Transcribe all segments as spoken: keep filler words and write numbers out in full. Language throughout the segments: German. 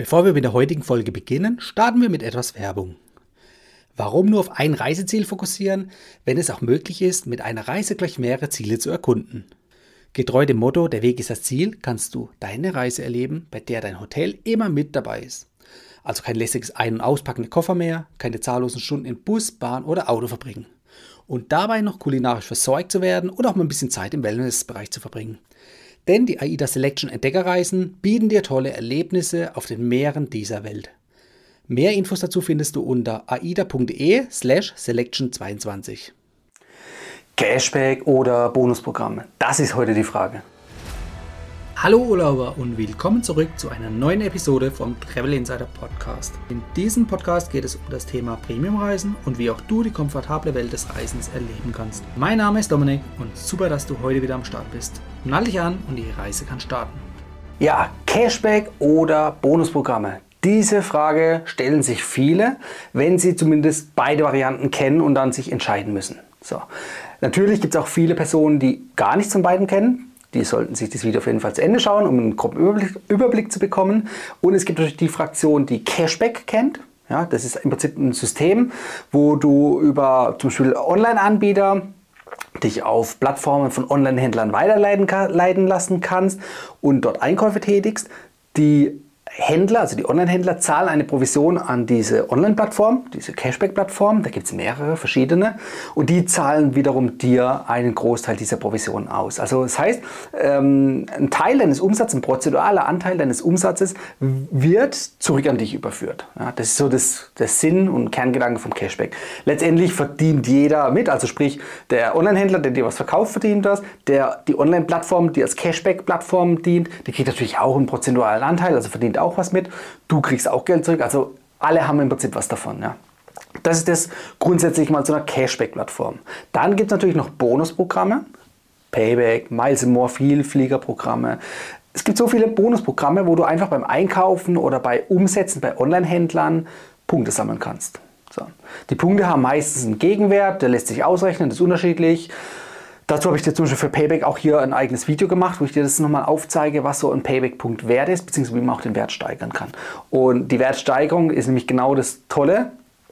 Bevor wir mit der heutigen Folge beginnen, starten wir mit etwas Werbung. Warum nur auf ein Reiseziel fokussieren, wenn es auch möglich ist, mit einer Reise gleich mehrere Ziele zu erkunden? Getreu dem Motto, der Weg ist das Ziel, kannst du deine Reise erleben, bei der dein Hotel immer mit dabei ist. Also kein lästiges Ein- und Auspacken der Koffer mehr, keine zahllosen Stunden in Bus, Bahn oder Auto verbringen. Und dabei noch kulinarisch versorgt zu werden und auch mal ein bisschen Zeit im Wellnessbereich zu verbringen. Denn die AIDA Selection Entdeckerreisen bieten dir tolle Erlebnisse auf den Meeren dieser Welt. Mehr Infos dazu findest du unter aida.de slash selection zweiundzwanzig. Cashback oder Bonusprogramme? Das ist heute die Frage. Hallo Urlauber und willkommen zurück zu einer neuen Episode vom Travel Insider Podcast. In diesem Podcast geht es um das Thema Premiumreisen und wie auch du die komfortable Welt des Reisens erleben kannst. Mein Name ist Dominik und super, dass du heute wieder am Start bist. Nall dich an und die Reise kann starten. Ja, Cashback oder Bonusprogramme? Diese Frage stellen sich viele, wenn sie zumindest beide Varianten kennen und dann sich entscheiden müssen. So. Natürlich gibt es auch viele Personen, die gar nichts von beiden kennen. Die sollten sich das Video auf jeden Fall zu Ende schauen, um einen groben Überblick, Überblick zu bekommen. Und es gibt natürlich die Fraktion, die Cashback kennt. Ja, das ist im Prinzip ein System, wo du über zum Beispiel Online-Anbieter dich auf Plattformen von Online-Händlern weiterleiten leiten lassen kannst und dort Einkäufe tätigst. Die Händler, also die Online-Händler, zahlen eine Provision an diese Online-Plattform, diese Cashback-Plattform, da gibt es mehrere verschiedene, und die zahlen wiederum dir einen Großteil dieser Provision aus. Also das heißt, ähm, ein Teil deines Umsatzes, ein prozessualer Anteil deines Umsatzes wird zurück an dich überführt. Ja, das ist so das, der Sinn und Kerngedanke vom Cashback. Letztendlich verdient jeder mit, also sprich der Online-Händler, der dir was verkauft, verdient das, der, die Online-Plattform, die als Cashback-Plattform dient, die kriegt natürlich auch einen prozentualen Anteil, also verdient auch was mit, du kriegst auch Geld zurück, also alle haben im Prinzip was davon. Ja. Das ist das grundsätzlich mal zu einer Cashback-Plattform. Dann gibt es natürlich noch Bonusprogramme, Payback, Miles and More, Vielfliegerprogramme. Es gibt so viele Bonusprogramme, wo du einfach beim Einkaufen oder bei Umsätzen bei Online-Händlern Punkte sammeln kannst. So. Die Punkte haben meistens einen Gegenwert, der lässt sich ausrechnen, das ist unterschiedlich. Dazu habe ich dir zum Beispiel für Payback auch hier ein eigenes Video gemacht, wo ich dir das nochmal aufzeige, was so ein Payback-Punkt wert ist, beziehungsweise wie man auch den Wert steigern kann. Und die Wertsteigerung ist nämlich genau das Tolle,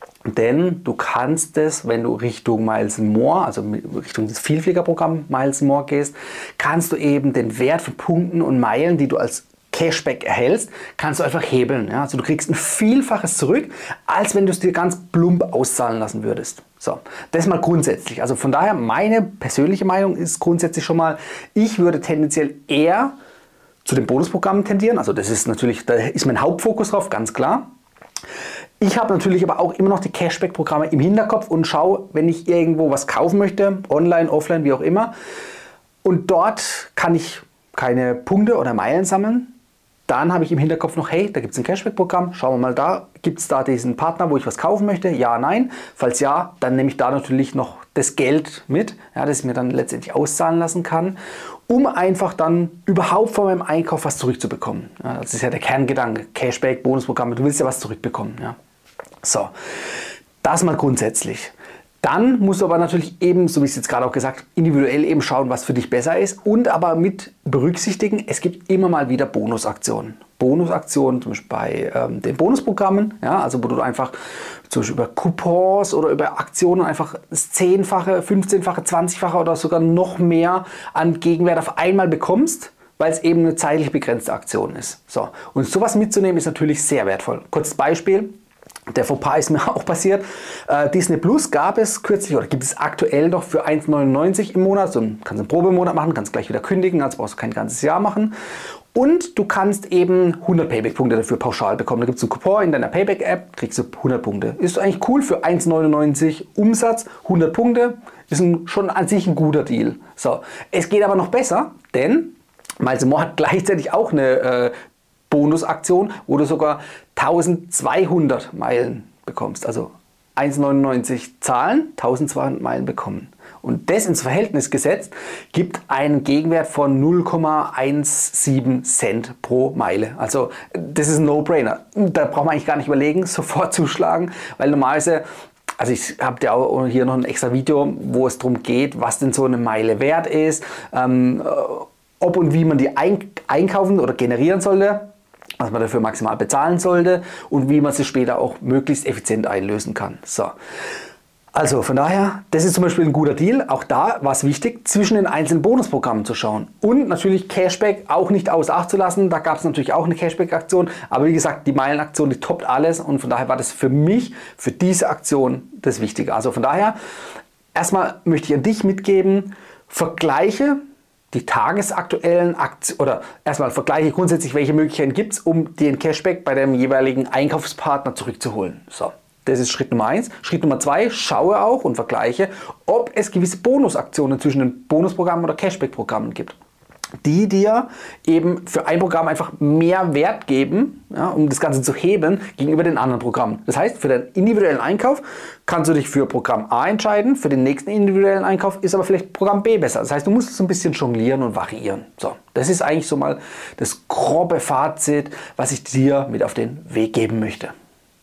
denn du kannst es, wenn du Richtung Miles and More, also Richtung das Vielfliegerprogramm Miles and More gehst, kannst du eben den Wert von Punkten und Meilen, die du als Cashback erhältst, kannst du einfach hebeln. Ja? Also du kriegst ein Vielfaches zurück, als wenn du es dir ganz plump auszahlen lassen würdest. So, das mal grundsätzlich. Also von daher, meine persönliche Meinung ist grundsätzlich schon mal, ich würde tendenziell eher zu den Bonusprogrammen tendieren. Also das ist natürlich, da ist mein Hauptfokus drauf, ganz klar. Ich habe natürlich aber auch immer noch die Cashback-Programme im Hinterkopf und schaue, wenn ich irgendwo was kaufen möchte, online, offline, wie auch immer. Und dort kann ich keine Punkte oder Meilen sammeln. Dann habe ich im Hinterkopf noch, hey, da gibt es ein Cashback-Programm, schauen wir mal da, gibt es da diesen Partner, wo ich was kaufen möchte? Ja, nein. Falls ja, dann nehme ich da natürlich noch das Geld mit, ja, das ich mir dann letztendlich auszahlen lassen kann, um einfach dann überhaupt von meinem Einkauf was zurückzubekommen. Ja, das ist ja der Kerngedanke, Cashback, Bonusprogramme, du willst ja was zurückbekommen. Ja. So, das mal grundsätzlich. Dann musst du aber natürlich eben, so wie ich es jetzt gerade auch gesagt habe, individuell eben schauen, was für dich besser ist und aber mit berücksichtigen, es gibt immer mal wieder Bonusaktionen. Bonusaktionen zum Beispiel bei ähm, den Bonusprogrammen, ja, also wo du einfach zum Beispiel über Coupons oder über Aktionen einfach das zehnfache, fünfzehnfache, zwanzigfache oder sogar noch mehr an Gegenwert auf einmal bekommst, weil es eben eine zeitlich begrenzte Aktion ist. So. Und sowas mitzunehmen ist natürlich sehr wertvoll. Kurzes Beispiel. Der Fauxpas ist mir auch passiert. Äh, Disney Plus gab es kürzlich oder gibt es aktuell noch für eins neunundneunzig im Monat. So, kannst einen Probemonat machen, kannst gleich wieder kündigen, also brauchst du kein ganzes Jahr machen. Und du kannst eben hundert Payback-Punkte dafür pauschal bekommen. Da gibt es einen Coupon in deiner Payback-App, kriegst du hundert Punkte. Ist eigentlich cool für eins neunundneunzig Umsatz, hundert Punkte. Ist ein, schon an sich ein guter Deal. So, es geht aber noch besser, denn Miles and More hat gleichzeitig auch eine äh, Bonusaktion, wo du sogar tausendzweihundert Meilen bekommst. Also eins neunundneunzig zahlen, tausendzweihundert Meilen bekommen. Und das ins Verhältnis gesetzt, gibt einen Gegenwert von null Komma siebzehn Cent pro Meile. Also das ist ein No-Brainer. Da braucht man eigentlich gar nicht überlegen, sofort zuschlagen, weil normalerweise, also ich habe ja auch hier noch ein extra Video, wo es darum geht, was denn so eine Meile wert ist, ähm, ob und wie man die ein einkaufen oder generieren sollte. was man dafür maximal bezahlen sollte und wie man sie später auch möglichst effizient einlösen kann. So. Also von daher, das ist zum Beispiel ein guter Deal. Auch da war es wichtig, zwischen den einzelnen Bonusprogrammen zu schauen. Und natürlich Cashback auch nicht außer Acht zu lassen. Da gab es natürlich auch eine Cashback-Aktion. Aber wie gesagt, die Meilenaktion, die toppt alles. Und von daher war das für mich, für diese Aktion das Wichtige. Also von daher, erstmal möchte ich an dich mitgeben, vergleiche die tagesaktuellen Aktien oder erstmal vergleiche grundsätzlich, welche Möglichkeiten gibt es, um den Cashback bei dem jeweiligen Einkaufspartner zurückzuholen. So. Das ist Schritt Nummer eins. Schritt Nummer zwei, schaue auch und vergleiche, ob es gewisse Bonusaktionen zwischen den Bonusprogrammen oder Cashback-Programmen gibt, die dir eben für ein Programm einfach mehr Wert geben, ja, um das Ganze zu heben gegenüber den anderen Programmen. Das heißt, für deinen individuellen Einkauf kannst du dich für Programm A entscheiden, für den nächsten individuellen Einkauf ist aber vielleicht Programm B besser. Das heißt, du musst so ein bisschen jonglieren und variieren. So, das ist eigentlich so mal das grobe Fazit, was ich dir mit auf den Weg geben möchte.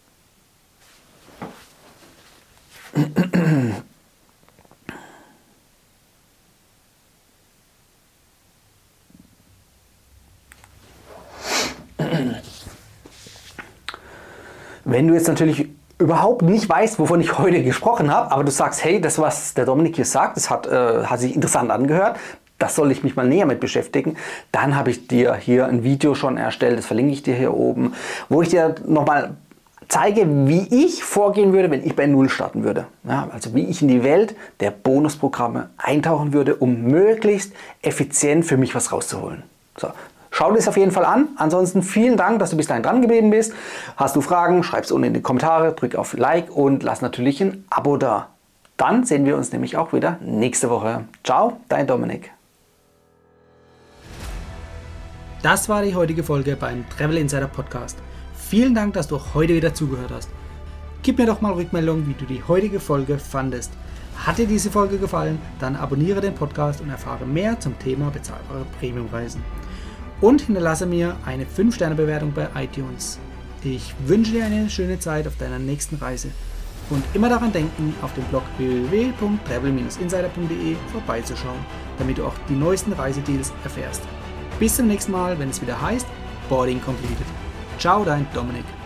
Wenn du jetzt natürlich überhaupt nicht weißt, wovon ich heute gesprochen habe, aber du sagst, hey, das, was der Dominik hier sagt, das hat, äh, hat sich interessant angehört, das soll ich mich mal näher mit beschäftigen, dann habe ich dir hier ein Video schon erstellt, das verlinke ich dir hier oben, wo ich dir nochmal zeige, wie ich vorgehen würde, wenn ich bei Null starten würde. Ja, also wie ich in die Welt der Bonusprogramme eintauchen würde, um möglichst effizient für mich was rauszuholen. So. Schau dir das auf jeden Fall an. Ansonsten vielen Dank, dass du bis dahin dran geblieben bist. Hast du Fragen, schreib es unten in die Kommentare, drück auf Like und lass natürlich ein Abo da. Dann sehen wir uns nämlich auch wieder nächste Woche. Ciao, dein Dominik. Das war die heutige Folge beim Travel Insider Podcast. Vielen Dank, dass du auch heute wieder zugehört hast. Gib mir doch mal Rückmeldung, wie du die heutige Folge fandest. Hat dir diese Folge gefallen, dann abonniere den Podcast und erfahre mehr zum Thema bezahlbare Premiumreisen. Und hinterlasse mir eine fünf Sterne Bewertung bei iTunes. Ich wünsche dir eine schöne Zeit auf deiner nächsten Reise. Und immer daran denken, auf dem Blog w w w punkt travel Bindestrich insider punkt de vorbeizuschauen, damit du auch die neuesten Reisedeals erfährst. Bis zum nächsten Mal, wenn es wieder heißt Boarding Completed. Ciao, dein Dominik.